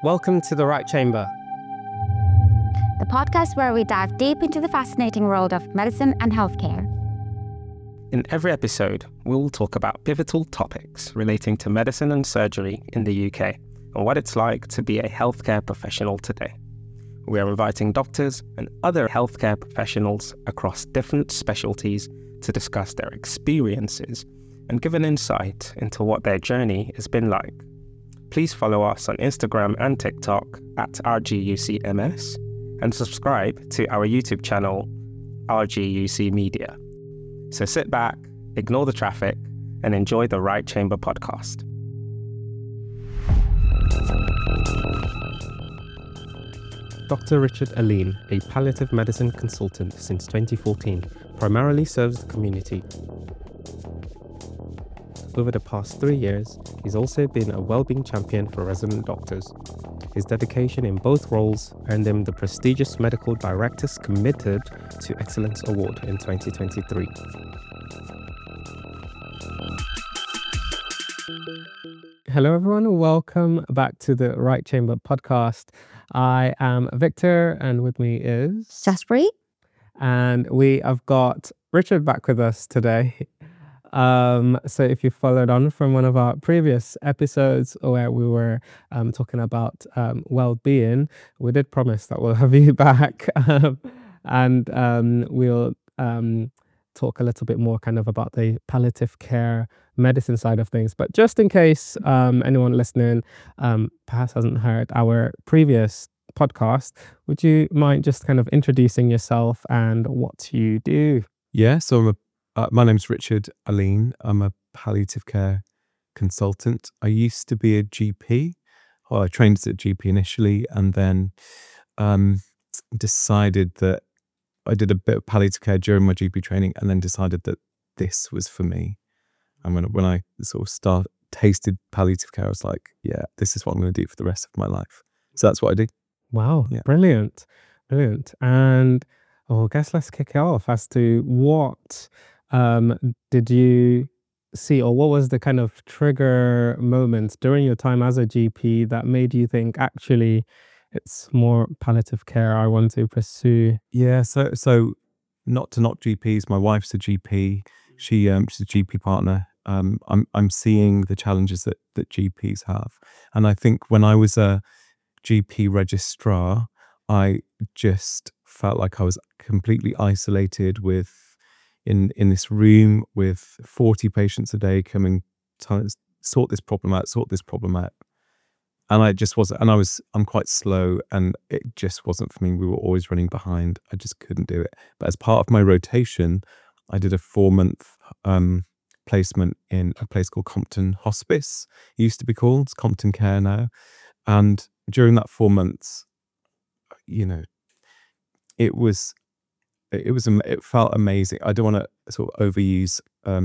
Welcome to The Right Chamber, the podcast where we dive deep into the fascinating world of medicine and healthcare. In every episode, we will talk about pivotal topics relating to medicine and surgery in the UK and what it's like to be a healthcare professional today. We are inviting doctors and other healthcare professionals across different specialties to discuss their experiences and give an insight into what their journey has been like. Please follow us on Instagram and TikTok at RGUCMS and subscribe to our YouTube channel, RGUC Media. So sit back, ignore the traffic, and enjoy the Right Chamber podcast. Dr. Richard Alleyne, a palliative medicine consultant since 2014, primarily serves the community. Over the past 3 years, he's also been a wellbeing champion for resident doctors. His dedication in both roles earned him the prestigious Medical Directors Committed to Excellence Award in 2023. Hello everyone, welcome back to the Right Chamber podcast. I am Victor and with me is Jaspreet? And we have got Richard back with us today. So if you followed on from one of our previous episodes where we were talking about well-being, we did promise that we'll have you back and we'll talk a little bit more kind of about the palliative care medicine side of things. But just in case anyone listening perhaps hasn't heard our previous podcast, would you mind just kind of introducing yourself and what you do? Yeah, so my name's Richard Alleyne. I'm a palliative care consultant. I used to be a GP. Well, I trained as a GP initially and then decided that I did a bit of palliative care during my GP training and then decided that this was for me. And when I sort of tasted palliative care, I was like, yeah, this is what I'm going to do for the rest of my life. So that's what I do. Wow, yeah. Brilliant. And I guess let's kick it off as to what did you see, or what was the kind of trigger moment during your time as a GP that made you think, actually, it's more palliative care I want to pursue? Yeah, so not to knock GPs, my wife's a GP. She's a GP partner. I'm seeing the challenges that GPs have. And I think when I was a GP registrar, I just felt like I was completely isolated in this room with 40 patients a day coming to sort this problem out. And I just wasn't, and I'm quite slow and it just wasn't for me. We were always running behind. I just couldn't do it. But as part of my rotation, I did a 4-month placement in a place called Compton Hospice. It used to be called, it's Compton Care now. And during that 4 months, it felt amazing. I don't want to sort of overuse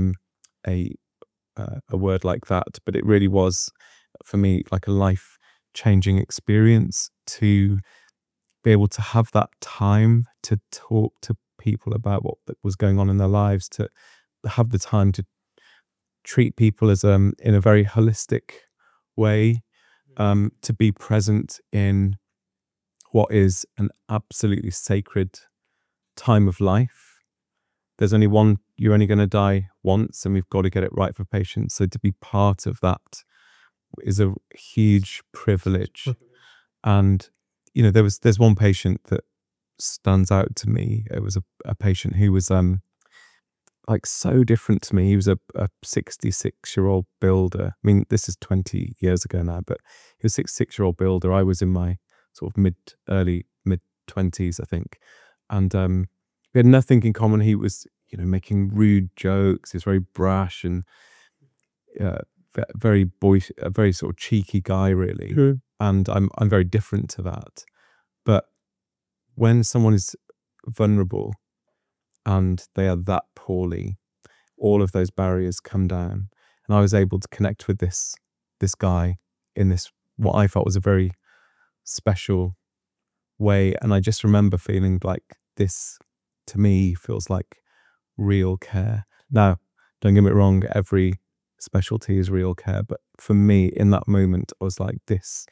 a word like that, but it really was for me like a life-changing experience to be able to have that time to talk to people about what was going on in their lives, to have the time to treat people as in a very holistic way, to be present in what is an absolutely sacred time of life. There's only one, you're only going to die once, and we've got to get it right for patients. So to be part of that is a huge privilege. And there's one patient that stands out to me. It was a patient who was like so different to me. He was a 66-year-old builder. I mean, this is 20 years ago now, but he was a 66-year-old builder. I was in my sort of early mid 20s, I think. And we had nothing in common. He was, making rude jokes. He was very brash and a very sort of cheeky guy, really. Mm-hmm. And I'm very different to that. But when someone is vulnerable and they are that poorly, all of those barriers come down. And I was able to connect with this guy in this, what I felt was a very special way. And I just remember feeling like this, to me, feels like real care. Now, don't get me wrong, every specialty is real care. But for me, in that moment, I was like, this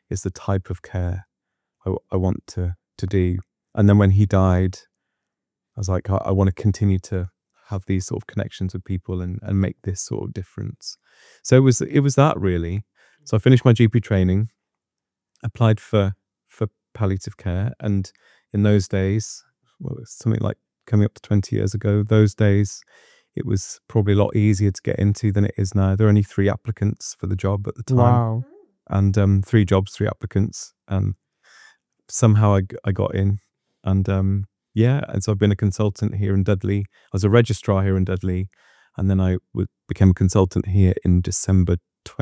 is the type of care I want to do. And then when he died, I was like, I want to continue to have these sort of connections with people and make this sort of difference. So it was that really. So I finished my GP training, applied for palliative care, and in those days, well, it's something like coming up to 20 years ago, those days it was probably a lot easier to get into than it is now. There are only 3 applicants for the job at the time. Wow. And 3 jobs, 3 applicants, and somehow I got in. And and so I've been a consultant here in Dudley. I was a registrar here in Dudley, and then I became a consultant here in December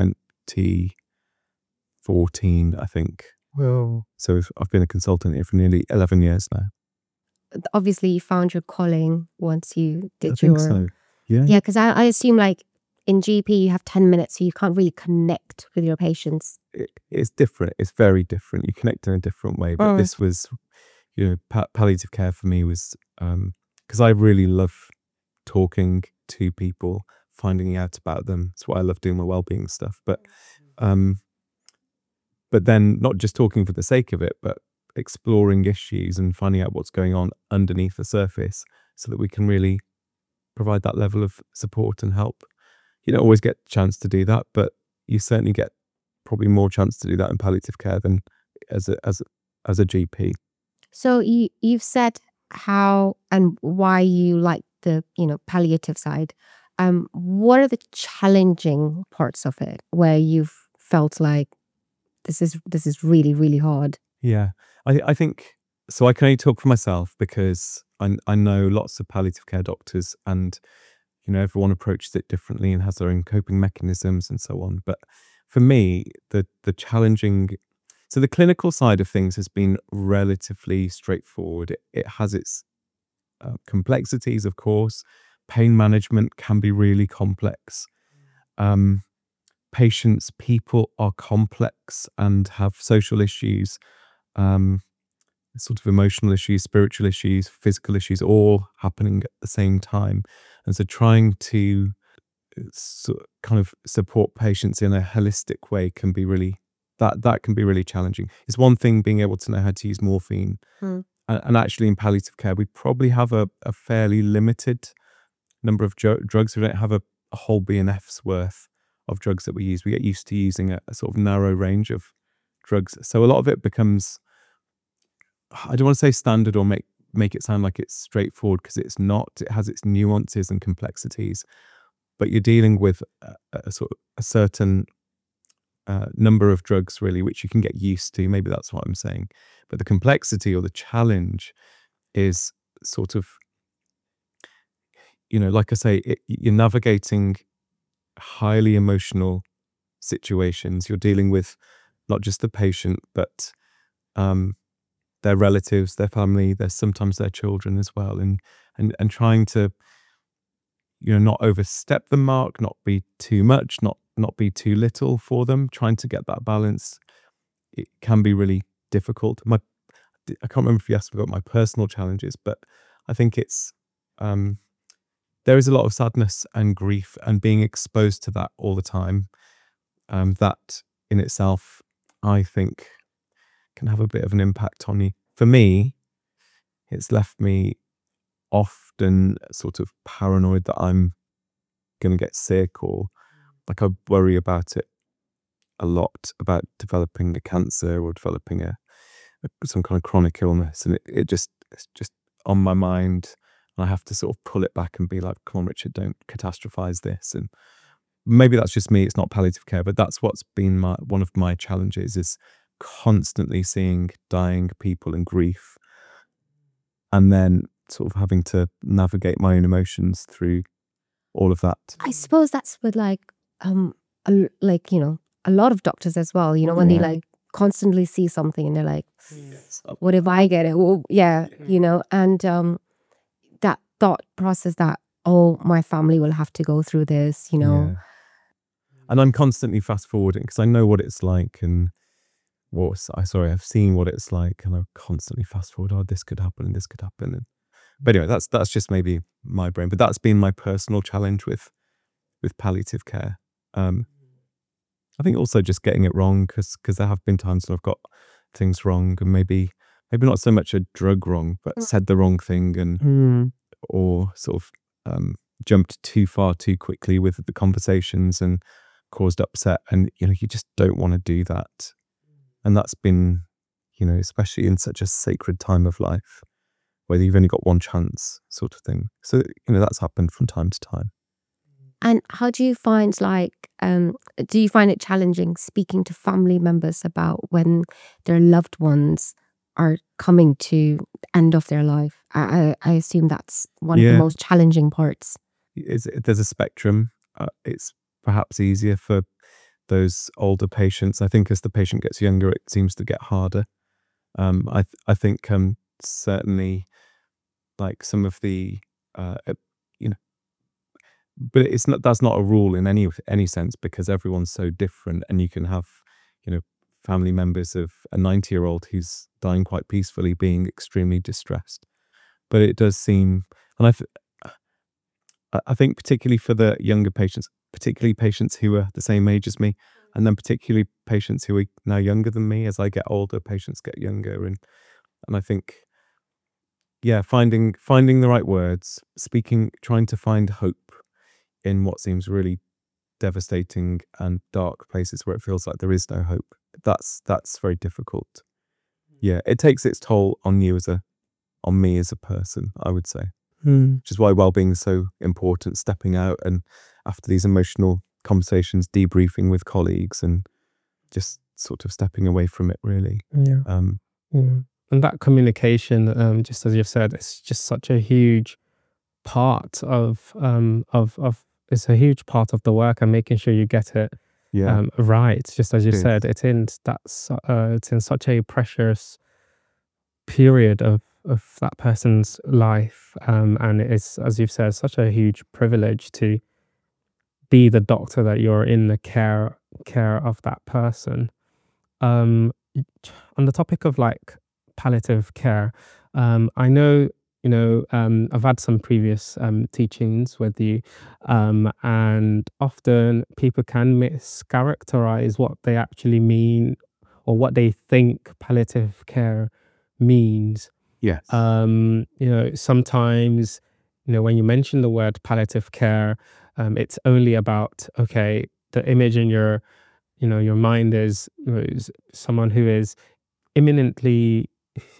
2014, I think. Well, So I've been a consultant here for nearly 11 years now. Obviously, you found your calling once you did I think so. Yeah. Yeah, because I assume like in GP you have 10 minutes, so you can't really connect with your patients. It's different. It's very different. You connect in a different way. But this was, palliative care for me was, because I really love talking to people, finding out about them. It's what I love doing, my well-being stuff. But then not just talking for the sake of it, but exploring issues and finding out what's going on underneath the surface so that we can really provide that level of support and help. You don't always get a chance to do that, but you certainly get probably more chance to do that in palliative care than as a GP. So you've said how and why you like the palliative side. What are the challenging parts of it where you've felt like this is really, really hard? Yeah, I think so. I can only talk for myself because I know lots of palliative care doctors, and everyone approaches it differently and has their own coping mechanisms and so on. But for me, the challenging, so the clinical side of things has been relatively straightforward. It has its complexities, of course. Pain management can be really complex. People are complex and have social issues, sort of emotional issues, spiritual issues, physical issues, all happening at the same time. And so trying to kind of support patients in a holistic way can be really, that can be really challenging. It's one thing being able to know how to use morphine. And actually in palliative care, we probably have a fairly limited number of drugs. We don't have a whole BNF's worth of drugs that we use. We get used to using a sort of narrow range of drugs. So a lot of it becomes, I don't want to say standard or make it sound like it's straightforward, because it's not. It has its nuances and complexities, but you're dealing with a certain number of drugs really, which you can get used to. Maybe that's what I'm saying. But the complexity or the challenge is sort of, like I say, you're navigating highly emotional situations. You're dealing with not just the patient, but their relatives, their family, there's sometimes their children as well, and trying to not overstep the mark, not be too much, not be too little for them. Trying to get that balance, it can be really difficult. I can't remember if you asked me about my personal challenges, but I think it's there is a lot of sadness and grief, and being exposed to that all the time. That in itself, I think, can have a bit of an impact on you. For me, it's left me often sort of paranoid that I'm going to get sick, or like I worry about it a lot, about developing a cancer or developing some kind of chronic illness, and it's just on my mind, and I have to sort of pull it back and be like, come on, Richard, don't catastrophize this. And maybe that's just me, it's not palliative care, but that's what's been one of my challenges, is constantly seeing dying people and grief, and then sort of having to navigate my own emotions through all of that. I suppose that's with a lot of doctors as well, when they constantly see something and they're like, what if I get it? Well, and that thought process that, oh, my family will have to go through this, Yeah. And I'm constantly fast forwarding because I know what it's like, and I've seen what it's like, and I constantly fast forward. Oh, this could happen and this could happen. But anyway, that's just maybe my brain. But that's been my personal challenge with palliative care. I think also just getting it wrong, because there have been times when I've got things wrong, and maybe not so much a drug wrong, but said the wrong thing, and or sort of jumped too far too quickly with the conversations and caused upset, and you just don't want to do that. And that's been, especially in such a sacred time of life, where you've only got one chance, sort of thing. So that's happened from time to time. And how do you find, do you find it challenging speaking to family members about when their loved ones are coming to the end of their life? I assume that's one of the most challenging parts. There's a spectrum. It's perhaps easier for those older patients. I think as the patient gets younger, it seems to get harder. I think certainly, like some of the but that's not a rule in any sense, because everyone's so different, and you can have family members of a 90-year-old who's dying quite peacefully being extremely distressed. But it does seem, and I think particularly for the younger patients, particularly patients who are the same age as me, and then particularly patients who are now younger than me. As I get older, patients get younger, and I think finding the right words, speaking, trying to find hope in what seems really devastating and dark places where it feels like there is no hope. That's very difficult. Yeah, it takes its toll on you on me as a person, I would say. Which is why well-being is so important. Stepping out, and after these emotional conversations, debriefing with colleagues, and just sort of stepping away from it, really. And that communication, just as you've said, it's just such a huge part of it's a huge part of the work, and making sure you get it right. Just as you said, it's in such a precious period of that person's life, and it's, as you've said, such a huge privilege to be the doctor that you're in the care of that person. On the topic of palliative care, I know I've had some previous teachings with you, and often people can mischaracterize what they actually mean, or what they think palliative care means. Yes. Sometimes, when you mention the word palliative care, it's only about, the image in your mind is someone who's imminently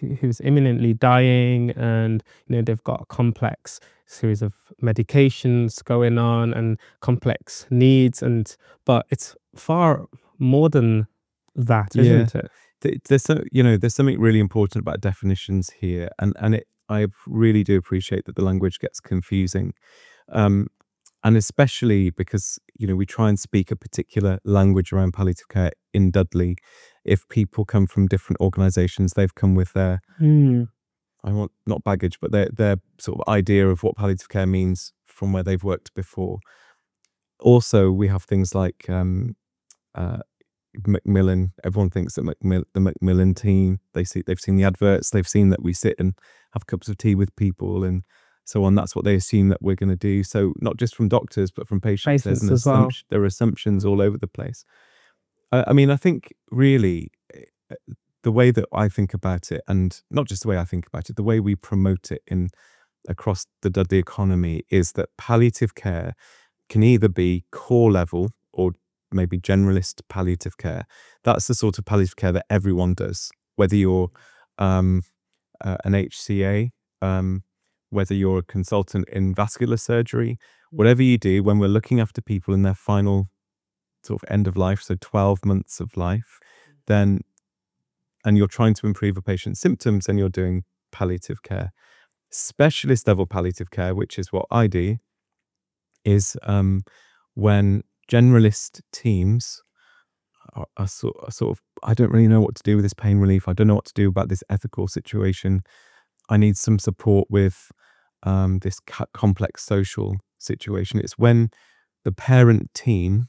dying, and they've got a complex series of medications going on and complex needs, but it's far more than that, isn't it? There's something really important about definitions here, and I really do appreciate that the language gets confusing, and especially because we try and speak a particular language around palliative care in Dudley. If people come from different organisations, they've come with their I want not baggage, but their sort of idea of what palliative care means from where they've worked before. Also, we have things like Macmillan. Everyone thinks that the Macmillan team, they've seen the adverts, they've seen that we sit and have cups of tea with people and so on. That's what they assume that we're going to do. So not just from doctors, but from patients as well. There are assumptions all over the place. I think really the way that I think about it, and not just the way I think about it, the way we promote it across the Dudley economy, is that palliative care can either be core level or maybe generalist palliative care. That's the sort of palliative care that everyone does, whether you're an HCA, whether you're a consultant in vascular surgery, whatever you do, when we're looking after people in their final sort of end of life, so 12 months of life, and you're trying to improve a patient's symptoms, and you're doing palliative care. Specialist level palliative care, which is what I do, is when generalist teams are sort of, I don't really know what to do with this pain relief. I don't know what to do about this ethical situation. I need some support with this complex social situation. It's when the parent team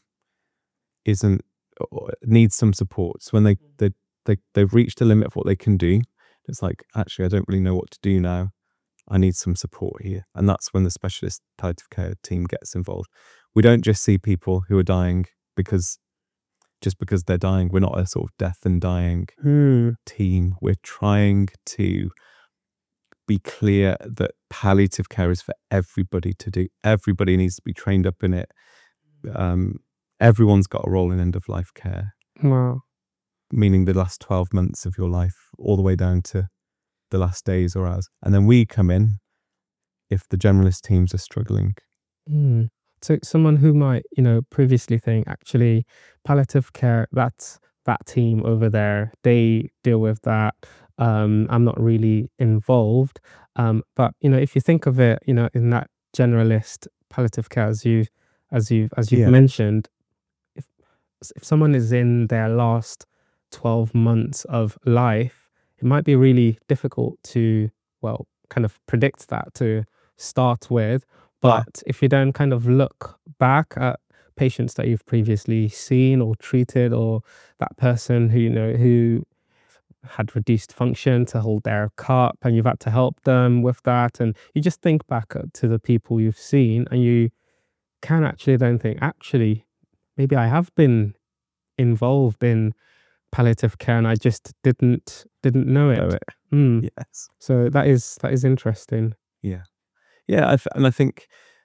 needs some support. So when they've reached a limit of what they can do, it's like, actually, I don't really know what to do now. I need some support here. And that's when the specialist palliative care team gets involved. We don't just see people who are dying because just because they're dying. We're not a sort of death and dying team. We're trying to be clear that palliative care is for everybody to do. Everybody needs to be trained up in it. Everyone's got a role in end of life care. Wow. Meaning the last 12 months of your life, all the way down to the last days or hours. And then we come in if the generalist teams are struggling. So someone who might, previously think, actually, palliative care, that's that team over there, they deal with that. I'm not really involved. But, if you think of it, in that generalist palliative care, as you've mentioned, if someone is in their last 12 months of life, it might be really difficult to, kind of predict that to start with. But if you don't kind of look back at patients that you've previously seen or treated, or that person who had reduced function to hold their cup, and you've had to help them with that, and you just think back to the people you've seen, and you can actually then think, actually, maybe I have been involved in palliative care and I just didn't know it. Yes. So that is interesting. Yeah, and I think,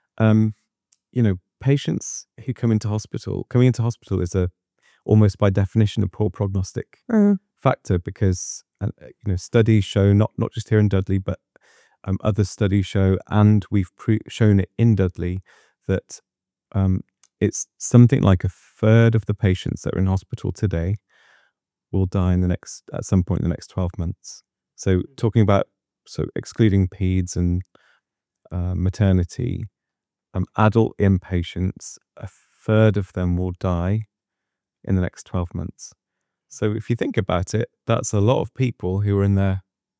patients who coming into hospital is almost by definition a poor prognostic factor, because studies show, not just here in Dudley, but other studies show, and we've shown it in Dudley, that it's something like a third of the patients that are in hospital today will die at some point in the next 12 months. So talking about, excluding peds and maternity, adult inpatients, a third of them will die in the next 12 months. So if you think about it, that's a lot of people who are in their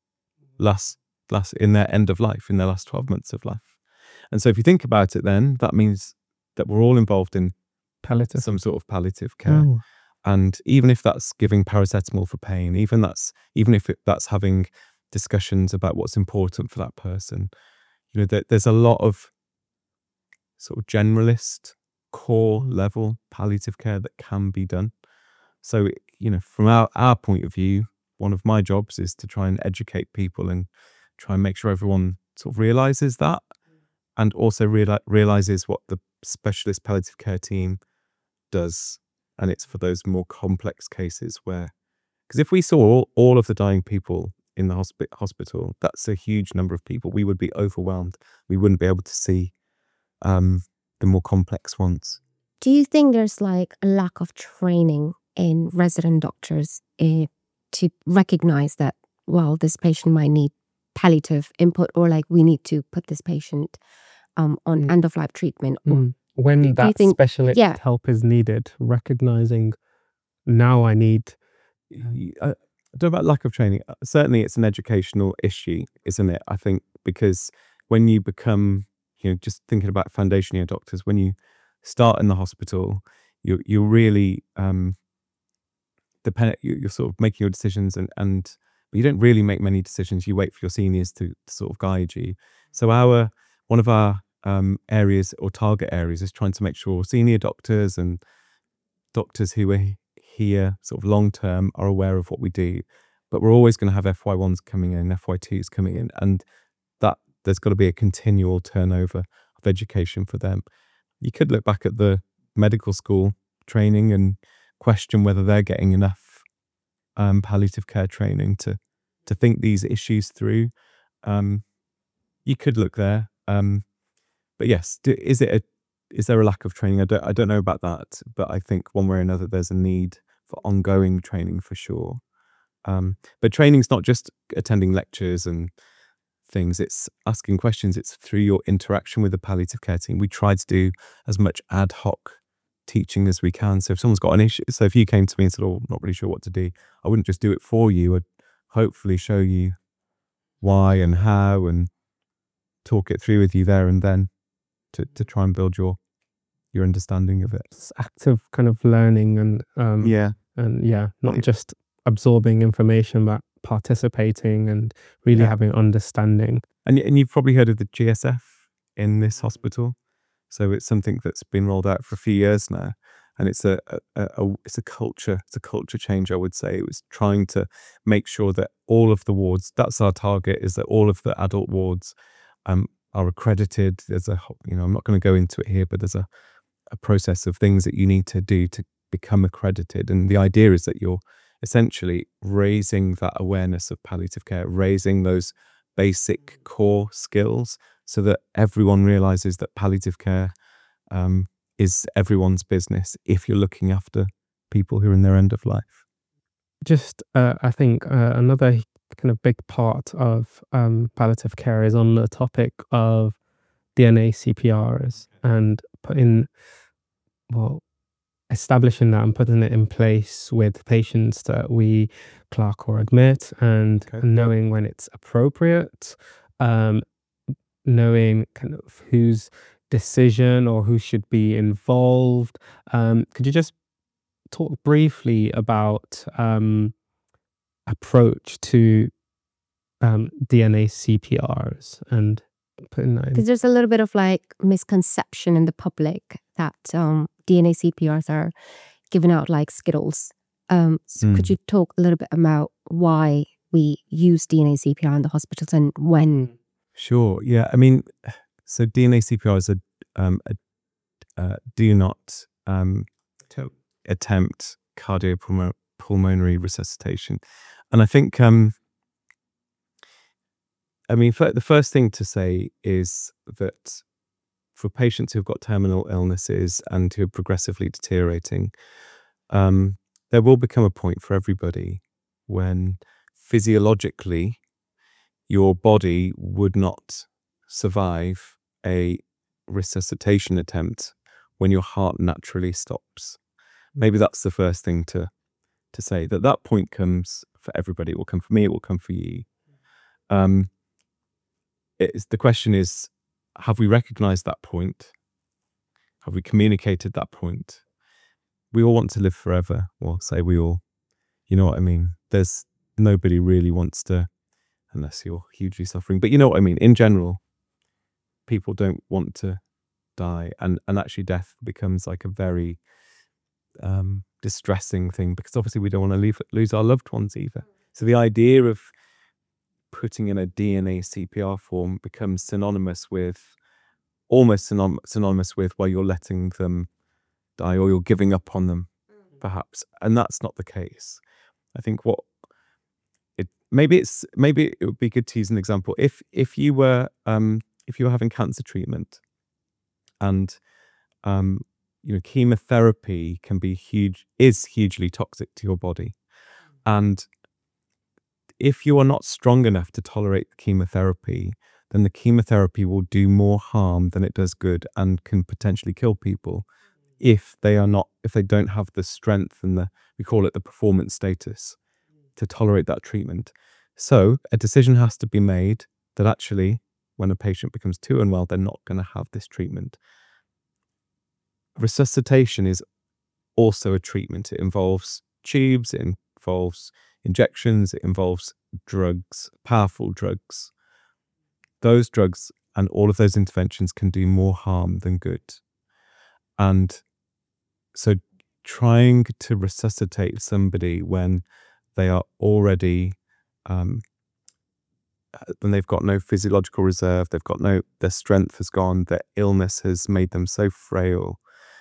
in their end of life, in their last 12 months of life. And so if you think about it, then that means that we're all involved in some sort of palliative care. And even if that's giving paracetamol for pain, even if that's having discussions about what's important for that person, there's a lot of sort of generalist core level palliative care that can be done. So, from our point of view, one of my jobs is to try and educate people and try and make sure everyone sort of realizes that, and also realizes what the specialist palliative care team does. And it's for those more complex cases because if we saw all of the dying people in the hospital, that's a huge number of people. We would be overwhelmed. We wouldn't be able to see the more complex ones. Do you think there's like a lack of training in resident doctors to recognize that, this patient might need palliative input, or like we need to put this patient on end of life treatment? When that specialist help is needed, recognizing now I need. I don't know about lack of training. Certainly it's an educational issue, isn't it? I think because when you become, just thinking about foundation year doctors, when you start in the hospital, you're really dependent. You're sort of making your decisions, but you don't really make many decisions. You wait for your seniors to sort of guide you. So one of our areas or target areas is trying to make sure senior doctors and doctors who are here sort of long term are aware of what we do. But we're always going to have FY1s coming in, FY2s coming in, and that there's got to be a continual turnover of education for them. You could look back at the medical school training and question whether they're getting enough palliative care training to think these issues through. You could look there. But yes, is there a lack of training? I don't know about that, but I think one way or another there's a need for ongoing training for sure. But training's not just attending lectures and things, it's asking questions. It's through your interaction with the palliative care team. We try to do as much ad hoc teaching as we can. So if someone's got an issue, so if you came to me and said, "Oh, not really sure what to do," I wouldn't just do it for you. I'd hopefully show you why and how and talk it through with you there and then to try and build your understanding of it. It's active kind of learning and not just absorbing information, but participating and really having understanding. And you've probably heard of the GSF in this hospital. So it's something that's been rolled out for a few years now. and it's it's a culture change, I would say. It was trying to make sure that all of the wards, that's our target, is that all of the adult wards are accredited. There's I'm not going to go into it here, but there's a process of things that you need to do to become accredited. And the idea is that you're essentially raising that awareness of palliative care, raising those basic core skills so that everyone realizes that palliative care is everyone's business if you're looking after people who are in their end of life. Just, I think another kind of big part of palliative care is on the topic of DNA CPRs and establishing that and putting it in place with patients that we clerk or admit, and knowing when it's appropriate, knowing kind of whose decision or who should be involved. Could you just talk briefly about approach to DNA CPRs and putting that in? Because there's a little bit of like misconception in the public that DNA CPRs are given out like Skittles. So could you talk a little bit about why we use DNA CPR in the hospitals and when? Sure. Yeah. I mean, so DNA CPR is do not attempt cardiopulmonary resuscitation. And I think, the first thing to say is that for patients who've got terminal illnesses and who are progressively deteriorating, there will become a point for everybody when physiologically your body would not survive a resuscitation attempt when your heart naturally stops. Maybe that's the first thing to say, that point comes for everybody. It will come for me, it will come for you. The question is, have we recognized that point? Have we communicated that point? We all want to live forever. Well, say we all, you know what I mean? There's nobody really wants to, unless you're hugely suffering, but you know what I mean? In general, people don't want to die, and actually death becomes like a very distressing thing, because obviously we don't want to lose our loved ones either. So the idea of putting in a DNA CPR form becomes almost synonymous with, well, you're letting them die or you're giving up on them, perhaps. And that's not the case. I think maybe it would be good to use an example. If you were having cancer treatment, and chemotherapy is hugely toxic to your body, and if you are not strong enough to tolerate chemotherapy, then the chemotherapy will do more harm than it does good and can potentially kill people if they don't have the strength and we call it the performance status to tolerate that treatment. So a decision has to be made that actually when a patient becomes too unwell, they're not going to have this treatment. Resuscitation is also a treatment. It involves tubes, it involves injections, it involves drugs, powerful drugs. Those drugs and all of those interventions can do more harm than good. And so trying to resuscitate somebody when they are already, when they've got no physiological reserve, their strength has gone, their illness has made them so frail,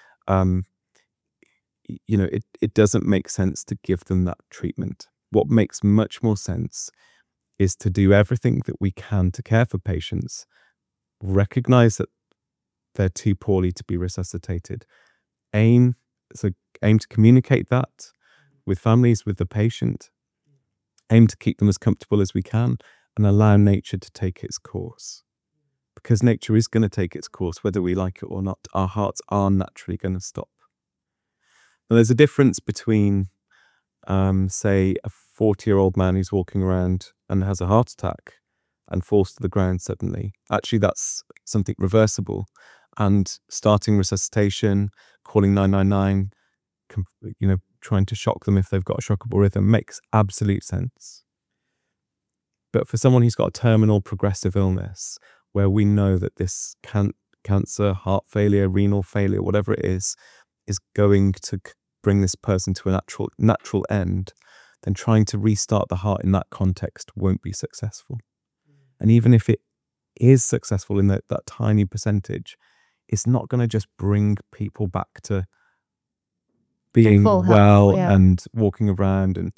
it doesn't make sense to give them that treatment. What makes much more sense is to do everything that we can to care for patients, recognize that they're too poorly to be resuscitated, aim to communicate that with families, with the patient, aim to keep them as comfortable as we can, and allow nature to take its course. Because nature is going to take its course, whether we like it or not. Our hearts are naturally going to stop. Now, there's a difference between, say, a 40-year-old man who's walking around and has a heart attack and falls to the ground suddenly. Actually, that's something reversible. And starting resuscitation, calling 999, trying to shock them if they've got a shockable rhythm makes absolute sense. But for someone who's got a terminal progressive illness, where we know that this cancer, heart failure, renal failure, whatever it is is going to bring this person to a natural end, then trying to restart the heart in that context won't be successful. And even if it is successful in that tiny percentage, it's not going to just bring people back to being full health, well yeah. and walking around, and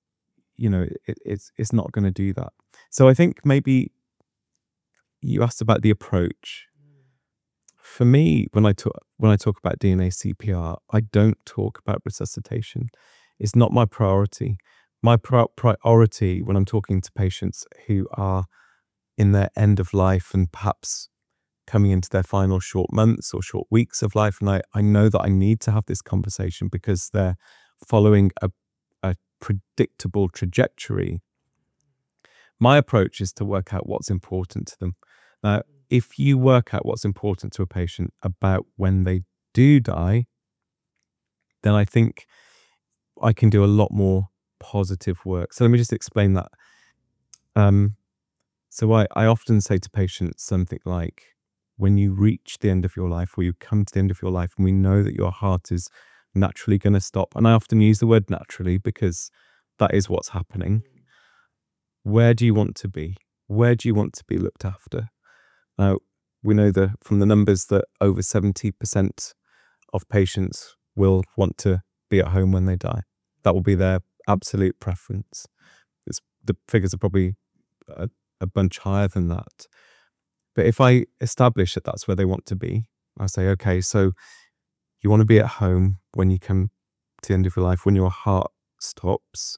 it's not going to do that. So I think maybe you asked about the approach. For me, when I talk about DNA CPR, I don't talk about resuscitation. It's not my priority. My priority when I'm talking to patients who are in their end of life and perhaps coming into their final short months or short weeks of life, and I know that I need to have this conversation because they're following a predictable trajectory. My approach is to work out what's important to them. Now, if you work out what's important to a patient about when they do die, then I think I can do a lot more positive work. So let me just explain that. So I often say to patients something like, when you reach the end of your life, or you come to the end of your life, and we know that your heart is naturally going to stop, and I often use the word naturally because that is what's happening. Where do you want to be? Where do you want to be looked after? Now, we know from the numbers that over 70% of patients will want to be at home when they die. That will be their absolute preference. The figures are probably a bunch higher than that. But if I establish that that's where they want to be, I say, okay, so you want to be at home when you come to the end of your life, when your heart stops.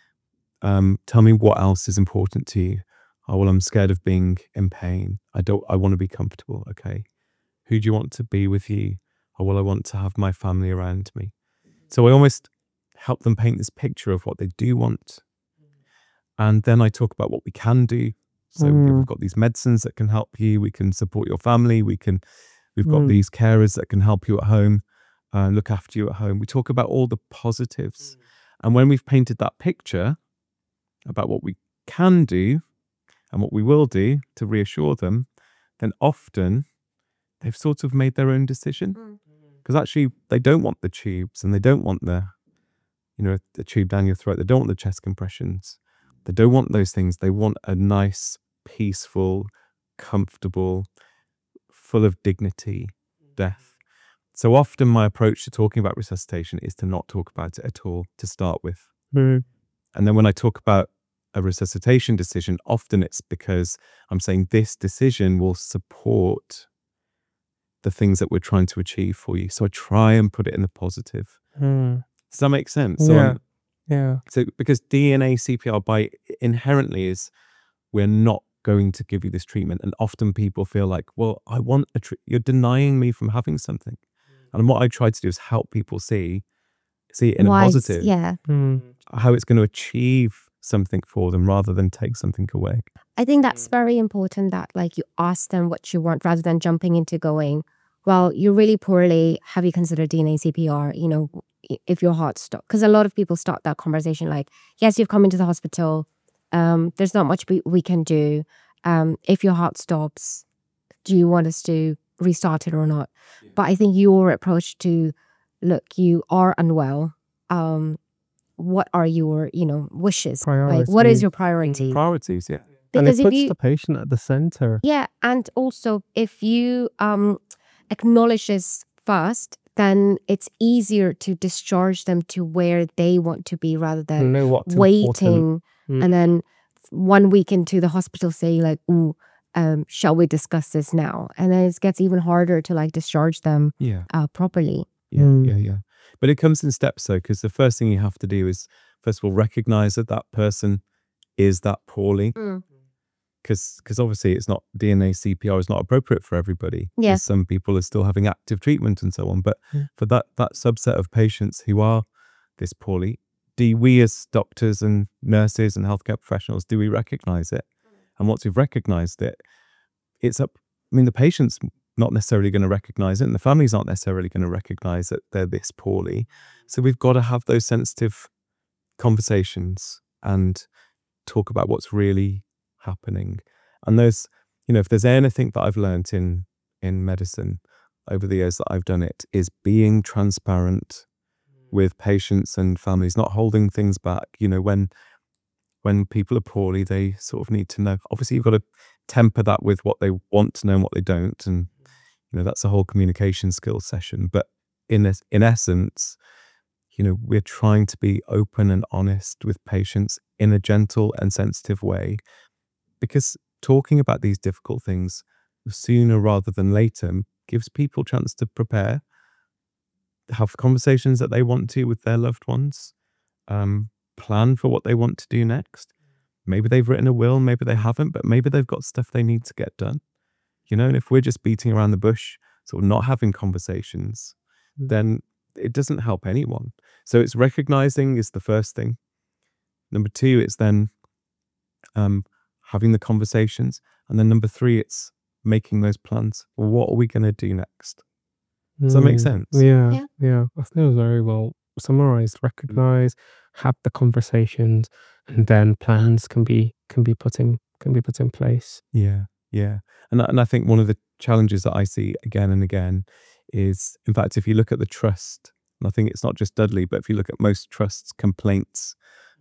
Tell me what else is important to you. Oh, well, I'm scared of being in pain. I want to be comfortable. Okay. Who do you want to be with you? Oh, well, I want to have my family around me. So I almost help them paint this picture of what they do want. And then I talk about what we can do. So we've got these medicines that can help you. We can support your family. We've got these carers that can help you at home, look after you at home. We talk about all the positives. And when we've painted that picture about what we can do and what we will do to reassure them, then often they've sort of made their own decision. Because actually they don't want the tubes, and they don't want the tube down your throat. They don't want the chest compressions. They don't want those things. They want a nice, peaceful, comfortable, full of dignity death. So often my approach to talking about resuscitation is to not talk about it at all to start with. And then when I talk about a resuscitation decision, often it's because I'm saying this decision will support the things that we're trying to achieve for you. So I try and put it in the positive. Does that make sense? So So because DNA CPR by inherently is, we're not going to give you this treatment. And often people feel like, well, I want you're denying me from having something. And what I try to do is help people see it in a positive. Yeah. How it's going to achieve something for them rather than take something away. I think that's very important, that like you ask them what you want rather than jumping into going, well, you're really poorly. Have you considered DNA CPR? If your heart stops. Because a lot of people start that conversation like, yes, you've come into the hospital. There's not much we can do. If your heart stops, do you want us to restart it or not? Yeah. But I think your approach to, look, you are unwell. What are your, wishes? Like, what is your priority? Priorities, yeah. Because and it puts the patient at the center. Yeah, and also if you acknowledge this first, then it's easier to discharge them to where they want to be rather than waiting and then 1 week into the hospital say like, ooh, shall we discuss this now? And then it gets even harder to like discharge them properly. Yeah. But it comes in steps though, because the first thing you have to do is, first of all, recognize that that person is that poorly. Because obviously it's not, DNA CPR is not appropriate for everybody. Yeah. Some people are still having active treatment and so on. But for that subset of patients who are this poorly, do we as doctors and nurses and healthcare professionals, do we recognize it? And once we've recognized it, the patient's not necessarily going to recognize it, and the families aren't necessarily going to recognize that they're this poorly. So we've got to have those sensitive conversations and talk about what's really happening. And there's, if there's anything that I've learned in medicine, over the years that I've done it is being transparent with patients and families, not holding things back. You know, when people are poorly, they sort of need to know. Obviously, you've got to temper that with what they want to know and what they don't. And, you know, that's a whole communication skills session. But in essence, you know, we're trying to be open and honest with patients in a gentle and sensitive way, because talking about these difficult things sooner rather than later gives people a chance to prepare, have conversations that they want to with their loved ones, plan for what they want to do next. Maybe they've written a will, maybe they haven't, but maybe they've got stuff they need to get done. You know, and if we're just beating around the bush, sort of not having conversations, then it doesn't help anyone. So it's recognizing is the first thing. Number two, it's then having the conversations. And then number three, it's making those plans. Well, what are we going to do next? Does that make sense? Yeah. I think it was very well summarized. Recognize, have the conversations, and then plans can be put in place. Yeah. And I think one of the challenges that I see again and again is, in fact, if you look at the trust, and I think it's not just Dudley, but if you look at most trusts' complaints,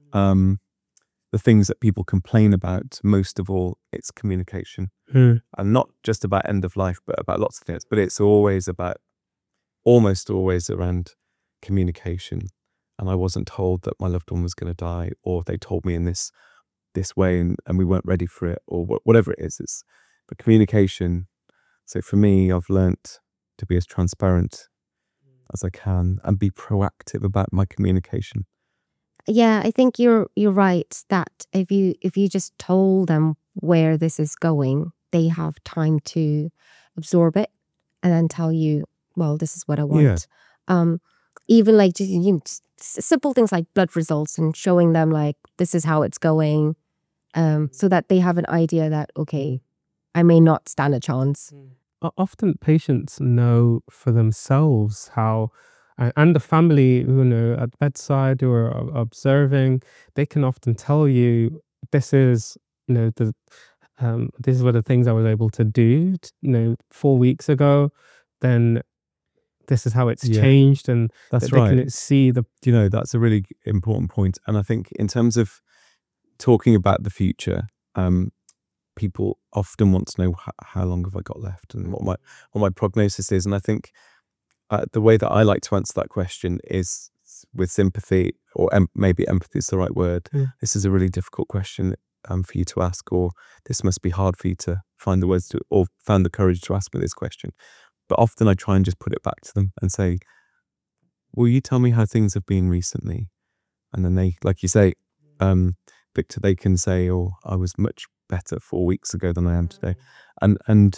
the things that people complain about, most of all, it's communication. And not just about end of life, but about lots of things. But it's always about, almost always around communication. And I wasn't told that my loved one was going to die, or they told me in this way and we weren't ready for it, or whatever it is. But communication. So for me, I've learnt to be as transparent as I can and be proactive about my communication. Yeah, I think you're right that if you just told them where this is going, they have time to absorb it and then tell you, well, this is what I want. Even like just, simple things like blood results and showing them like this is how it's going, so that they have an idea that, okay, I may not stand a chance. Often patients know for themselves how, and the family, you know, at bedside who are observing, they can often tell you, this is, you know, these were the things I was able to do, 4 weeks ago. Then this is how it's changed, and that's they right. can see the. You know, that's a really important point. And I think in terms of talking about the future, people often want to know how long have I got left and what my prognosis is. And I think the way that I like to answer that question is with sympathy, or maybe empathy is the right word. This is a really difficult question for you to ask, or this must be hard for you to find the words to, or find the courage to ask me this question. But often I try and just put it back to them and say, will you tell me how things have been recently? And then they, like you say, Victor, they can say, oh, I was much better 4 weeks ago than I am today. And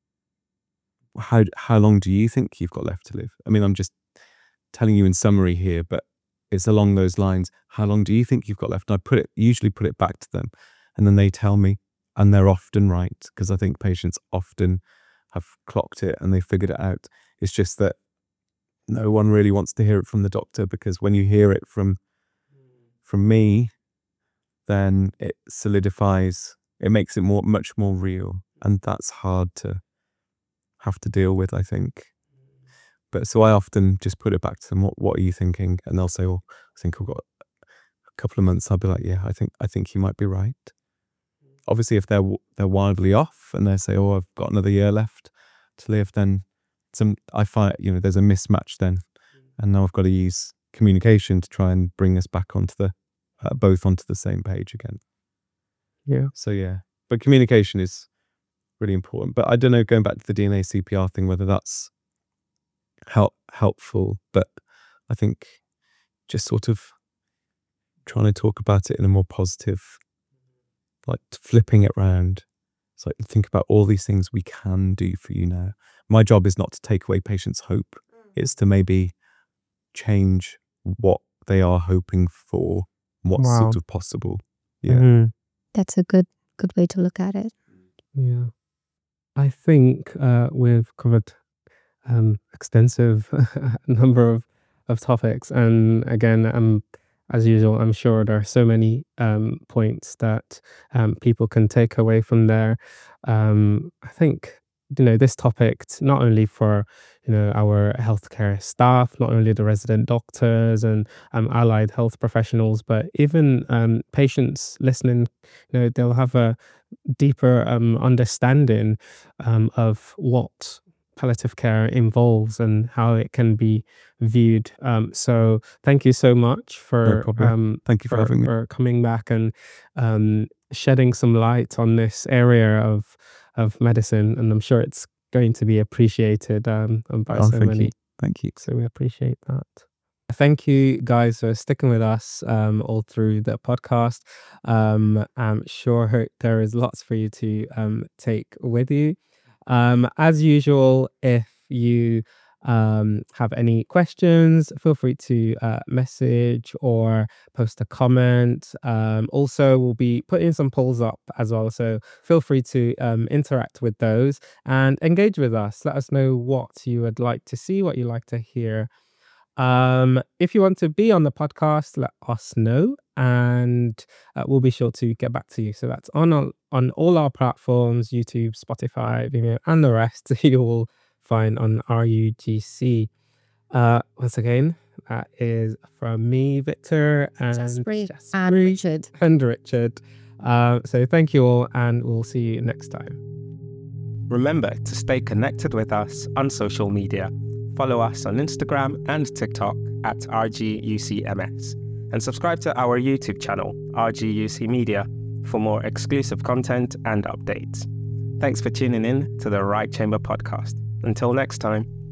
how long do you think you've got left to live? I mean, I'm just telling you in summary here, but it's along those lines. How long do you think you've got left? And I usually put it back to them, and then they tell me, and they're often right, because I think patients often have clocked it and they figured it out. It's just that no one really wants to hear it from the doctor, because when you hear it from me, then it solidifies, it makes it much more real, and that's hard to have to deal with, I think. But so I often just put it back to them, what are you thinking? And they'll say, well, I think I've got a couple of months. I'll be like, yeah, I think you might be right. Obviously, if they're wildly off and they say, oh, I've got another year left to live, then I find, there's a mismatch then. And now I've got to use communication to try and bring us back onto both onto the same page again. Yeah. So yeah, but communication is really important. But I don't know, going back to the DNA CPR thing, whether that's helpful, but I think just sort of trying to talk about it in a more positive, like flipping it round. It's like, think about all these things we can do for you now. My job is not to take away patients' hope. It's to maybe change what they are hoping for, what's sort of possible. Yeah. That's a good way to look at it. Yeah. I think we've covered extensive number of topics, and again, as usual, I'm sure there are so many points that people can take away from there. I think this topic not only for our healthcare staff, not only the resident doctors and allied health professionals, but even patients listening. They'll have a deeper understanding of what palliative care involves and how it can be viewed. So thank you so much No for problem. Thank you for having me. for coming back and shedding some light on this area of medicine, and I'm sure it's going to be appreciated by Oh, so thank many. you. Thank you. So we appreciate that. Thank you guys for sticking with us all through the podcast. I'm sure there is lots for you to take with you. As usual, if you have any questions, feel free to message or post a comment. Also, we'll be putting some polls up as well, so feel free to interact with those and engage with us. Let us know what you would like to see, what you like to hear. If you want to be on the podcast, let us know, and we'll be sure to get back to you. So that's on all our platforms: YouTube, Spotify, Vimeo, and the rest. You will find on RUGC. Once again, that is from me, Victor, and Jaspreet Jaspreet and Richard. and Richard. So thank you all, and we'll see you next time. Remember to stay connected with us on social media. Follow us on Instagram and TikTok at RGUCMS, and subscribe to our YouTube channel, RGUC Media, for more exclusive content and updates. Thanks for tuning in to the Right Chamber podcast. Until next time.